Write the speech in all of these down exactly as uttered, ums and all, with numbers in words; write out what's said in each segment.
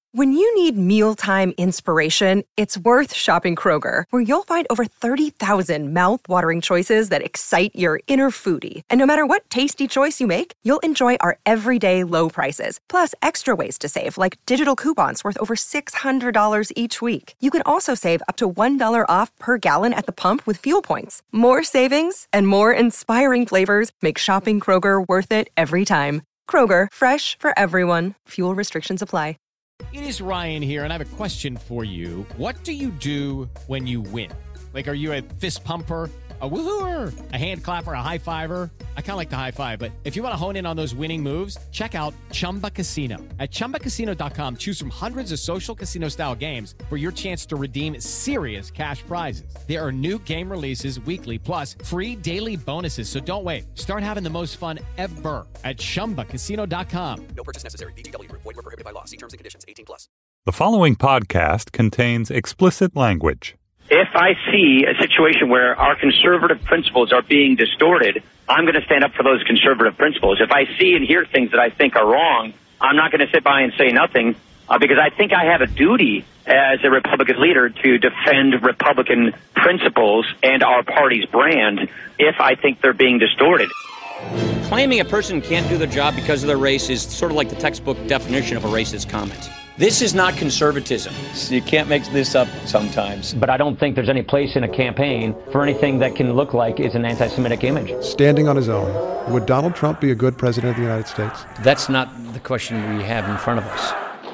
When you need mealtime inspiration, it's worth shopping Kroger, where you'll find over thirty thousand mouth-watering choices that excite your inner foodie. And no matter what tasty choice you make, you'll enjoy our everyday low prices, plus extra ways to save, like digital coupons worth over six hundred dollars each week. You can also save up to one dollar off per gallon at the pump with fuel points. More savings and more inspiring flavors make shopping Kroger worth it every time. Kroger, fresh for everyone. Fuel restrictions apply. It is Ryan here, and I have a question for you. What do you do when you win? Like, are you a fist pumper, a woo-hooer, a hand clapper, a high fiver? I kind of like the high five, but if you want to hone in on those winning moves, check out Chumba Casino. At chumba casino dot com, choose from hundreds of social casino-style games for your chance to redeem serious cash prizes. There are new game releases weekly, plus free daily bonuses. So don't wait. Start having the most fun ever at chumba casino dot com. No purchase necessary. V G W. Void where prohibited by law. See terms and conditions. eighteen plus. The following podcast contains explicit language. If I see a situation where our conservative principles are being distorted, I'm going to stand up for those conservative principles. If I see and hear things that I think are wrong, I'm not going to sit by and say nothing uh, because I think I have a duty as a Republican leader to defend Republican principles and our party's brand if I think they're being distorted. Claiming a person can't do their job because of their race is sort of like the textbook definition of a racist comment. This is not conservatism. You can't make this up sometimes. But I don't think there's any place in a campaign for anything that can look like is an anti-Semitic image. Standing on his own, would Donald Trump be a good president of the United States? That's not the question we have in front of us.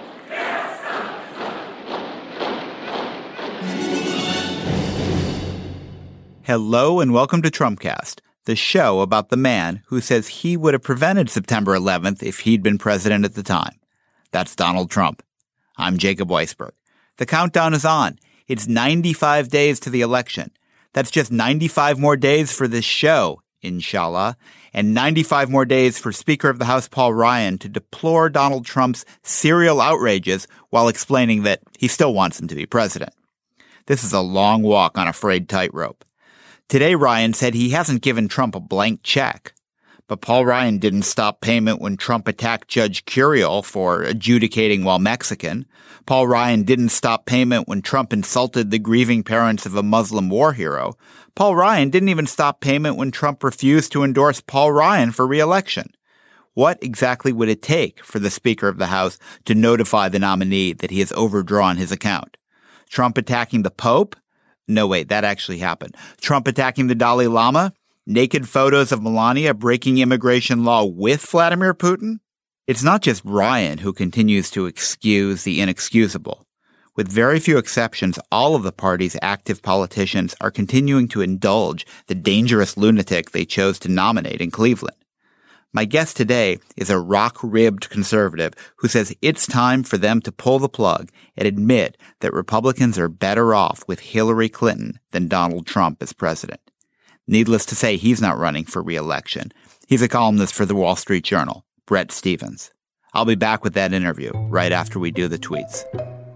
Hello and welcome to Trumpcast, the show about the man who says he would have prevented September eleventh if he'd been president at the time. That's Donald Trump. I'm Jacob Weisberg. The countdown is on. It's ninety-five days to the election. That's just ninety-five more days for this show, inshallah, and ninety-five more days for Speaker of the House Paul Ryan to deplore Donald Trump's serial outrages while explaining that he still wants him to be president. This is a long walk on a frayed tightrope. Today, Ryan said he hasn't given Trump a blank check. But Paul Ryan didn't stop payment when Trump attacked Judge Curiel for adjudicating while Mexican. Paul Ryan didn't stop payment when Trump insulted the grieving parents of a Muslim war hero. Paul Ryan didn't even stop payment when Trump refused to endorse Paul Ryan for re-election. What exactly would it take for the Speaker of the House to notify the nominee that he has overdrawn his account? Trump attacking the Pope? No, wait, that actually happened. Trump attacking the Dalai Lama? Naked photos of Melania breaking immigration law with Vladimir Putin? It's not just Ryan who continues to excuse the inexcusable. With very few exceptions, all of the party's active politicians are continuing to indulge the dangerous lunatic they chose to nominate in Cleveland. My guest today is a rock-ribbed conservative who says it's time for them to pull the plug and admit that Republicans are better off with Hillary Clinton than Donald Trump as president. Needless to say, he's not running for re-election. He's a columnist for the Wall Street Journal, Bret Stephens. I'll be back with that interview right after we do the tweets.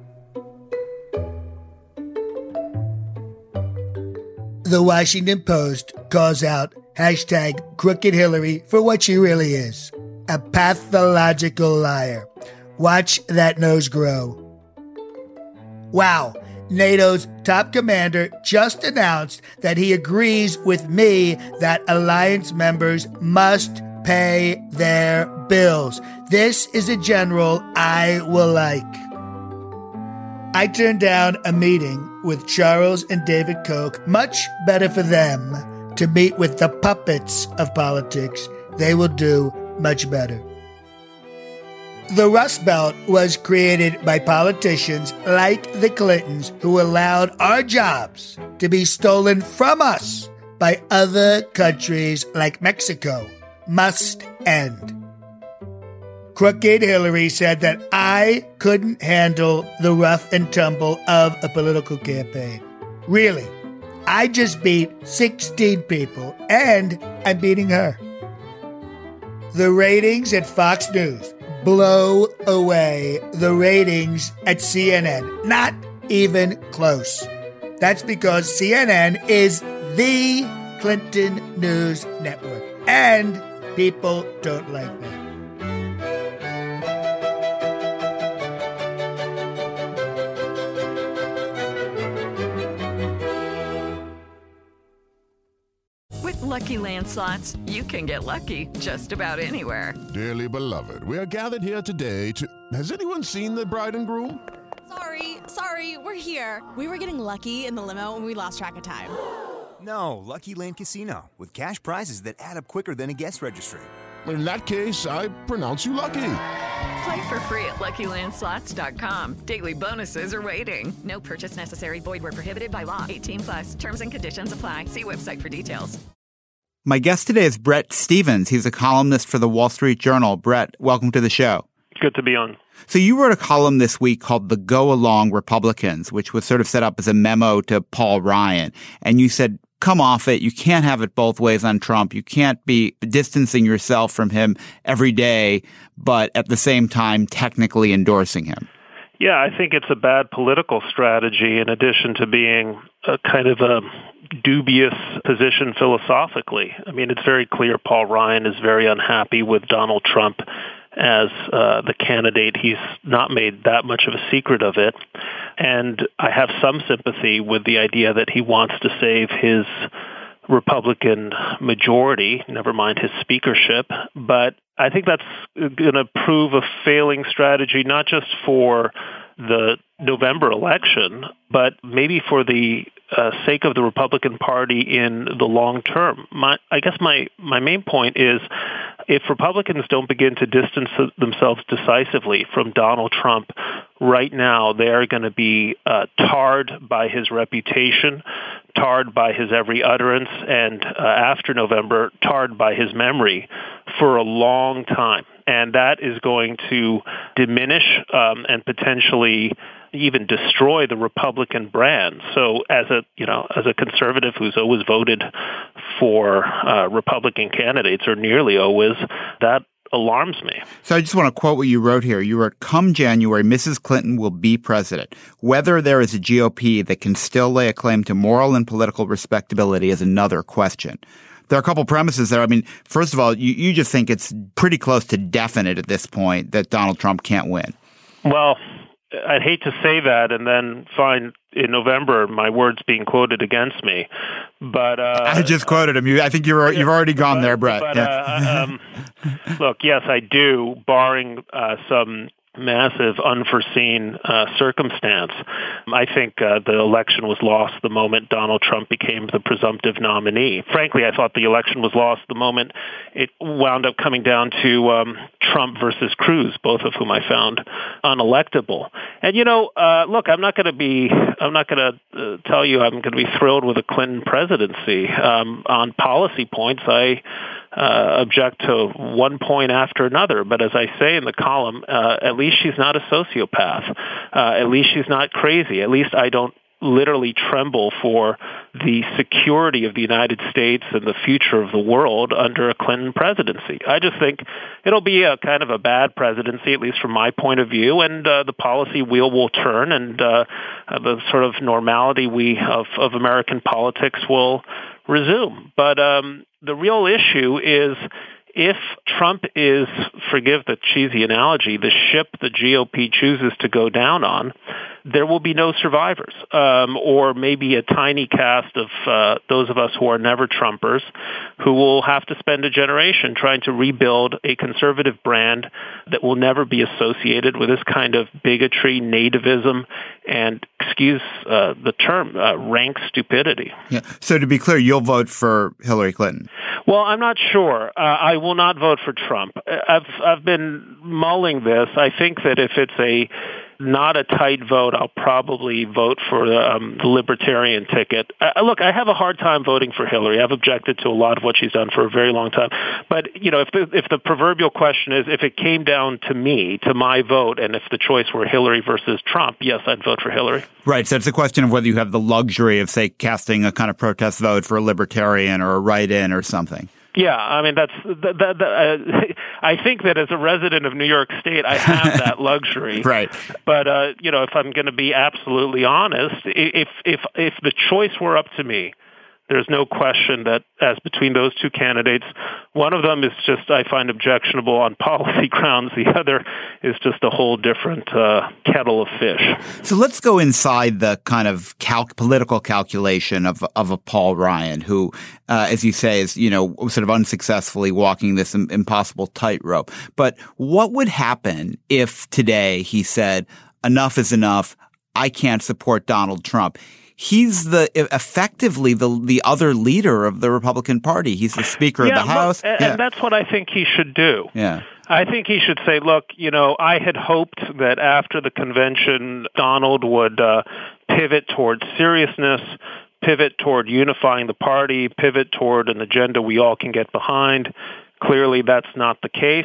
The Washington Post calls out hashtag Crooked Hillary for what she really is, a pathological liar. Watch that nose grow. Wow. NATO's top commander just announced that he agrees with me that alliance members must pay their bills. This is a general I will like. I turned down a meeting with Charles and David Koch. Much better for them to meet with the puppets of politics. They will do much better. The Rust Belt was created by politicians like the Clintons who allowed our jobs to be stolen from us by other countries like Mexico. Must end. Crooked Hillary said that I couldn't handle the rough and tumble of a political campaign. Really, I just beat sixteen people, and I'm beating her. The ratings at Fox News blow away the ratings at C N N. Not even close. That's because C N N is the Clinton news network, and people don't like that. Lucky Land Slots, you can get lucky just about anywhere. Dearly beloved, we are gathered here today to... Has anyone seen the bride and groom? Sorry, sorry, we're here. We were getting lucky in the limo and we lost track of time. No, Lucky Land Casino, with cash prizes that add up quicker than a guest registry. In that case, I pronounce you lucky. Play for free at Lucky Land Slots dot com. Daily bonuses are waiting. No purchase necessary. Void where prohibited by law. eighteen plus. Terms and conditions apply. See website for details. My guest today is Bret Stephens. He's a columnist for the Wall Street Journal. Bret, welcome to the show. Good to be on. So you wrote a column this week called The Go Along Republicans, which was sort of set up as a memo to Paul Ryan. And you said, come off it. You can't have it both ways on Trump. You can't be distancing yourself from him every day, but at the same time technically endorsing him. Yeah, I think it's a bad political strategy in addition to being a kind of a dubious position philosophically. I mean, it's very clear Paul Ryan is very unhappy with Donald Trump as uh, the candidate. He's not made that much of a secret of it. And I have some sympathy with the idea that he wants to save his Republican majority, never mind his speakership. But I think that's going to prove a failing strategy, not just for the November election, but maybe for the uh, sake of the Republican Party in the long term. My, I guess my, my main point is if Republicans don't begin to distance themselves decisively from Donald Trump right now, they are going to be uh, tarred by his reputation, tarred by his every utterance, and uh, after November, tarred by his memory for a long time. And that is going to diminish um, and potentially even destroy the Republican brand. So as a, you know, as a conservative who's always voted for uh, Republican candidates, or nearly always, that alarms me. So I just want to quote what you wrote here. You wrote, come January, Missus Clinton will be president. Whether there is a G O P that can still lay a claim to moral and political respectability is another question. There are a couple premises there. I mean, first of all, you, you just think it's pretty close to definite at this point that Donald Trump can't win. Well, I'd hate to say that and then find in November my words being quoted against me. But uh, I just quoted him. You, I think you're, you've already gone but, there, Bret. But, yeah. uh, um, look, yes, I do, barring uh, some massive unforeseen uh, circumstance. I think uh, the election was lost the moment Donald Trump became the presumptive nominee. Frankly, I thought the election was lost the moment it wound up coming down to um, Trump versus Cruz, both of whom I found unelectable. And, you know, uh, look, I'm not going to be, I'm not going to uh, tell you I'm going to be thrilled with a Clinton presidency. Um, on policy points, I Uh, object to one point after another. But as I say in the column, uh, at least she's not a sociopath. Uh, at least she's not crazy. At least I don't literally tremble for the security of the United States and the future of the world under a Clinton presidency. I just think it'll be a kind of a bad presidency, at least from my point of view, and uh, the policy wheel will turn, and uh, the sort of normality we of, of American politics will resume. But um, the real issue is if Trump is, forgive the cheesy analogy, the ship the G O P chooses to go down on, there will be no survivors, um, or maybe a tiny cast of uh, those of us who are never Trumpers who will have to spend a generation trying to rebuild a conservative brand that will never be associated with this kind of bigotry, nativism, and, excuse uh, the term, uh, rank stupidity. Yeah. So to be clear, you'll vote for Hillary Clinton? Well, I'm not sure. Uh, I will not vote for Trump. I've I've been mulling this. I think that if it's a not a tight vote, I'll probably vote for the, um, the Libertarian ticket. Uh, look, I have a hard time voting for Hillary. I've objected to a lot of what she's done for a very long time. But, you know, if the, if the proverbial question is, if it came down to me, to my vote, and if the choice were Hillary versus Trump, yes, I'd vote for Hillary. Right. So it's a question of whether you have the luxury of, say, casting a kind of protest vote for a Libertarian or a write-in or something. Yeah, I mean, that's that. that, that uh, I think that as a resident of New York State, I have that luxury. Right. But uh, you know, if I'm going to be absolutely honest, if if if the choice were up to me, There's no question that as between those two candidates, one of them is just, I find, objectionable on policy grounds. The other is just a whole different uh, kettle of fish. So let's go inside the kind of cal- political calculation of of a Paul Ryan, who, uh, as you say, is, you know, sort of unsuccessfully walking this im- impossible tightrope. But what would happen if today he said, enough is enough, I can't support Donald Trump? He's the effectively the the other leader of the Republican Party. He's the Speaker yeah, of the House. Look, and yeah. that's what I think he should do. Yeah. I think he should say, look, you know, I had hoped that after the convention, Donald would uh, pivot toward seriousness, pivot toward unifying the party, pivot toward an agenda we all can get behind. Clearly, that's not the case.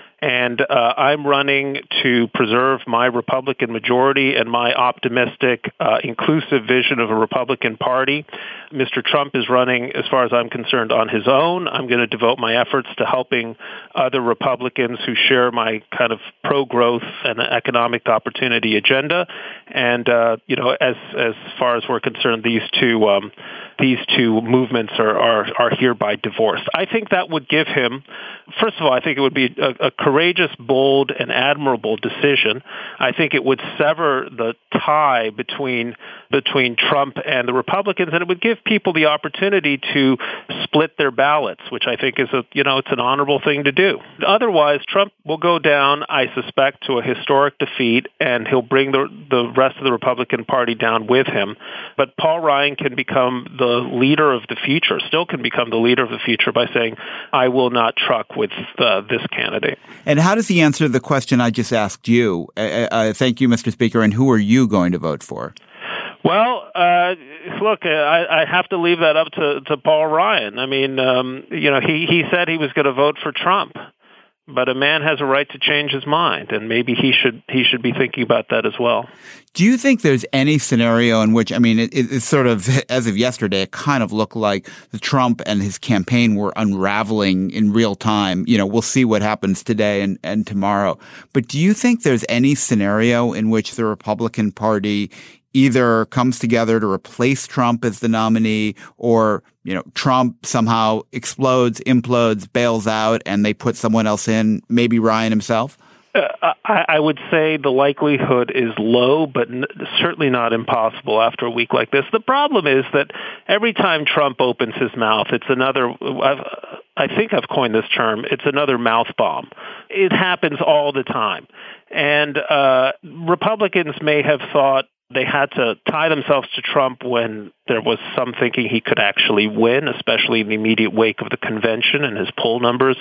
And uh, I'm running to preserve my Republican majority and my optimistic, uh, inclusive vision of a Republican Party. Mister Trump is running, as far as I'm concerned, on his own. I'm going to devote my efforts to helping other Republicans who share my kind of pro-growth and economic opportunity agenda. And, uh, you know, as as far as we're concerned, these two um, these two movements are, are, are hereby divorced. I think that would give him, first of all, I think it would be a, a courageous, bold, and admirable decision. I think it would sever the tie between between Trump and the Republicans, and it would give people the opportunity to split their ballots, which I think is a, you know, it's an honorable thing to do. Otherwise, Trump will go down, I suspect, to a historic defeat, and he'll bring the the rest of the Republican Party down with him. But Paul Ryan can become the leader of the future, still can become the leader of the future by saying, I will not truck with uh, this candidate. And how does he answer the question I just asked you? Uh, uh, thank you, Mister Speaker. And who are you going to vote for? Well, uh, look, I, I have to leave that up to, to Paul Ryan. I mean, um, you know, he, he said he was going to vote for Trump, but a man has a right to change his mind, and maybe he should he should be thinking about that as well. Do you think there's any scenario in which, I mean, it, it's sort of, as of yesterday, it kind of looked like the Trump and his campaign were unraveling in real time. You know, we'll see what happens today and, and tomorrow. But do you think there's any scenario in which the Republican Party either comes together to replace Trump as the nominee, or, you know, Trump somehow explodes, implodes, bails out, and they put someone else in, maybe Ryan himself? Uh, I, I would say the likelihood is low, but n- certainly not impossible after a week like this. The problem is that every time Trump opens his mouth, it's another, I've, I think I've coined this term, it's another mouth bomb. It happens all the time. And uh, Republicans may have thought they had to tie themselves to Trump when there was some thinking he could actually win, especially in the immediate wake of the convention, and his poll numbers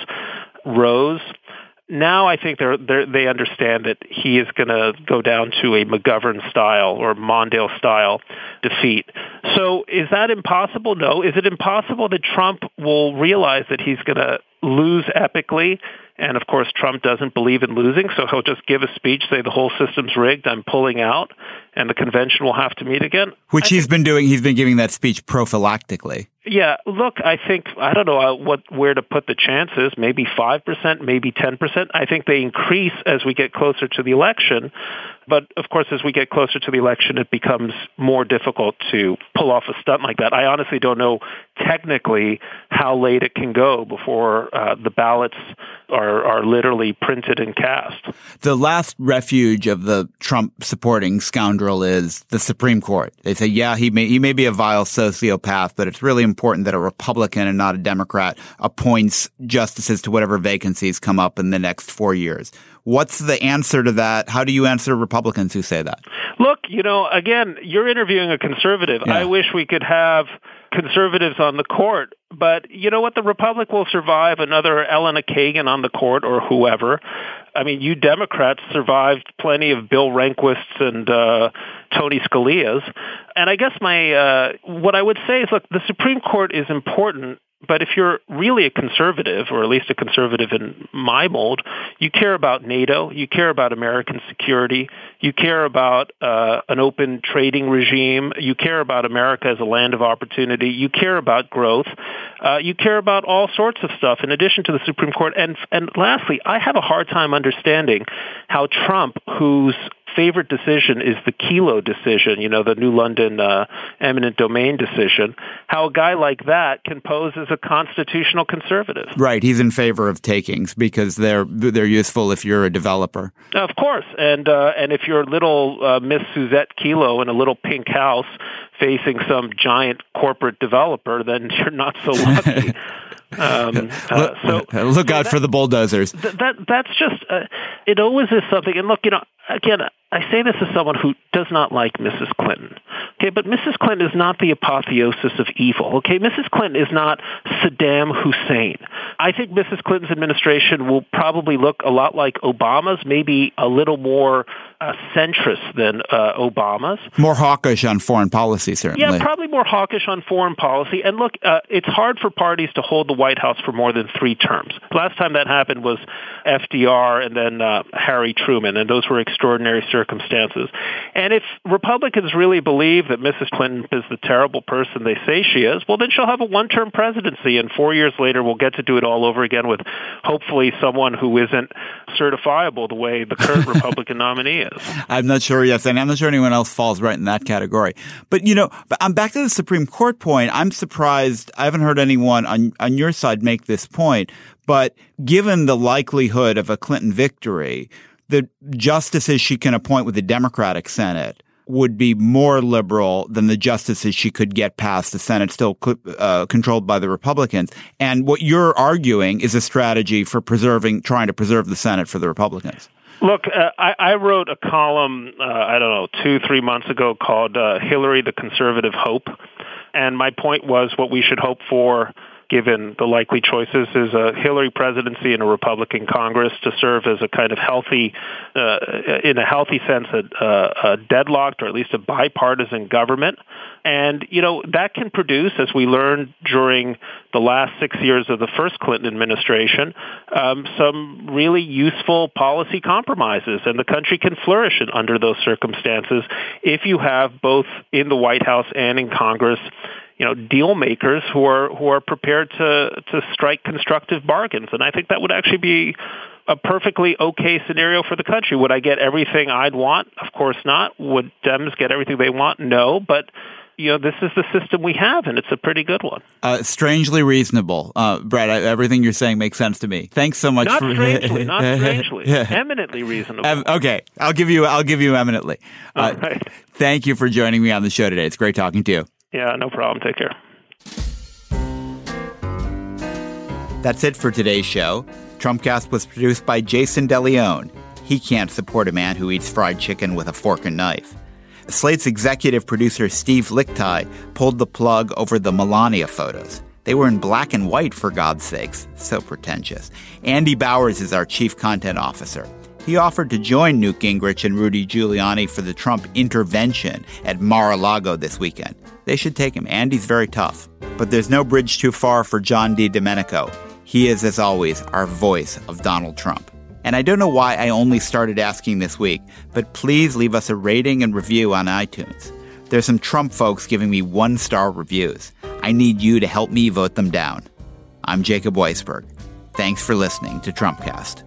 rose. Now I think they're, they're, they understand that he is going to go down to a McGovern-style or Mondale-style defeat. So is that impossible? No. Is it impossible that Trump will realize that he's going to lose epically? And, of course, Trump doesn't believe in losing, so he'll just give a speech, say the whole system's rigged, I'm pulling out, and the convention will have to meet again. Which I he's think, been doing. He's been giving that speech prophylactically. Yeah, look, I think, I don't know what where to put the chances, maybe five percent, maybe ten percent. I think they increase as we get closer to the election. But, of course, as we get closer to the election, it becomes more difficult to pull off a stunt like that. I honestly don't know technically how late it can go before uh, the ballots are, are literally printed and cast. The last refuge of the Trump-supporting scoundrel is the Supreme Court. They say, yeah, he may, he may be a vile sociopath, but it's really important that a Republican and not a Democrat appoints justices to whatever vacancies come up in the next four years. What's the answer to that? How do you answer Republicans who say that? Look, you know, again, you're interviewing a conservative. Yeah. I wish we could have conservatives on the court, but you know what? The Republic will survive another Elena Kagan on the court or whoever. I mean, you Democrats survived plenty of Bill Rehnquists and uh, Tony Scalia's. And I guess my uh, what I would say is, look, the Supreme Court is important. But if you're really a conservative, or at least a conservative in my mold, you care about NATO, you care about American security, you care about uh, an open trading regime, you care about America as a land of opportunity, you care about growth, uh, you care about all sorts of stuff in addition to the Supreme Court. And and lastly, I have a hard time understanding how Trump, whose favorite decision is the Kelo decision, you know, the New London uh, eminent domain decision, how a guy like that can pose as a constitutional conservative. Right. He's in favor of takings because they're they're useful if you're a developer. Of course. And uh, and if you're little uh, Miss Suzette Kelo in a little pink house facing some giant corporate developer, then you're not so lucky. Um, uh, so look out that, for the bulldozers. Th- that that's just uh, it. Always is something. And look, you know, again, I say this as someone who does not like Missus Clinton. Okay, but Missus Clinton is not the apotheosis of evil. Okay, Missus Clinton is not Saddam Hussein. I think Missus Clinton's administration will probably look a lot like Obama's, maybe a little more uh, centrist than uh, Obama's. More hawkish on foreign policy, certainly. Yeah, probably more hawkish on foreign policy. And look, uh, it's hard for parties to hold the White House for more than three terms. Last time that happened was F D R and then uh, Harry Truman, and those were extraordinary circumstances. And if Republicans really believe that Missus Clinton is the terrible person they say she is, well, then she'll have a one-term presidency, and four years later we'll get to do it all over again with hopefully someone who isn't certifiable the way the current Republican nominee is. I'm not sure, yes, and I'm not sure anyone else falls right in that category. But, you know, I'm back to the Supreme Court point. I'm surprised. I haven't heard anyone on, on your side make this point. But given the likelihood of a Clinton victory, the justices she can appoint with the Democratic Senate would be more liberal than the justices she could get past the Senate still uh, controlled by the Republicans. And what you're arguing is a strategy for preserving, trying to preserve the Senate for the Republicans. Look, uh, I, I wrote a column, uh, I don't know, two, three months ago called uh, Hillary, the Conservative Hope. And my point was what we should hope for, given the likely choices, is a Hillary presidency and a Republican Congress to serve as a kind of healthy, uh, in a healthy sense, a, a deadlocked or at least a bipartisan government. And, you know, that can produce, as we learned during the last six years of the first Clinton administration, um, some really useful policy compromises. And the country can flourish in, under those circumstances if you have both in the White House and in Congress, you know, deal makers who are who are prepared to to strike constructive bargains. And I think that would actually be a perfectly okay scenario for the country. Would I get everything I'd want? Of course not. Would Dems get everything they want? No. But, you know, this is the system we have, and it's a pretty good one. Uh, strangely reasonable. Uh, Brad, I, everything you're saying makes sense to me. Thanks so much. Not for strangely, not strangely. Yeah. Eminently reasonable. Um, okay. I'll give you, I'll give you eminently. Uh, All right. Thank you for joining me on the show today. It's great talking to you. Yeah, no problem. Take care. That's it for today's show. Trumpcast was produced by Jason DeLeon. He can't support a man who eats fried chicken with a fork and knife. Slate's executive producer Steve Lickteig pulled the plug over the Melania photos. They were in black and white, for God's sakes. So pretentious. Andy Bowers is our chief content officer. He offered to join Newt Gingrich and Rudy Giuliani for the Trump intervention at Mar-a-Lago this weekend. They should take him. Andy's very tough. But there's no bridge too far for John DiDomenico. He is, as always, our voice of Donald Trump. And I don't know why I only started asking this week, but please leave us a rating and review on iTunes. There's some Trump folks giving me one-star reviews. I need you to help me vote them down. I'm Jacob Weisberg. Thanks for listening to Trumpcast.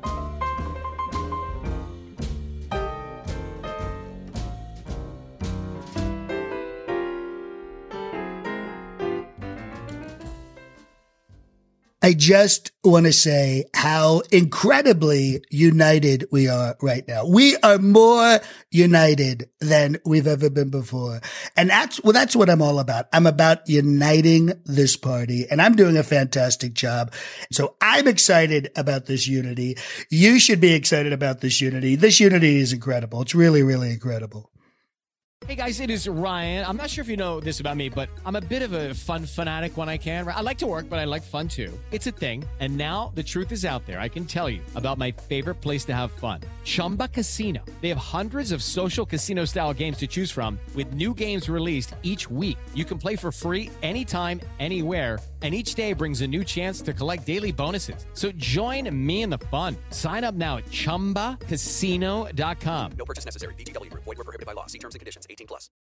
I just want to say how incredibly united we are right now. We are more united than we've ever been before. And that's, well, that's what I'm all about. I'm about uniting this party, and I'm doing a fantastic job. So I'm excited about this unity. You should be excited about this unity. This unity is incredible. It's really, really incredible. Hey guys, it is Ryan. I'm not sure if you know this about me, but I'm a bit of a fun fanatic when I can. I like to work, but I like fun too. It's a thing. And now the truth is out there. I can tell you about my favorite place to have fun. Chumba Casino. They have hundreds of social casino style games to choose from with new games released each week. You can play for free anytime, anywhere. And each day brings a new chance to collect daily bonuses. So join me in the fun. Sign up now at chumba casino dot com. No purchase necessary. V G W Group. Void where prohibited by law. See terms and conditions. eighteen plus.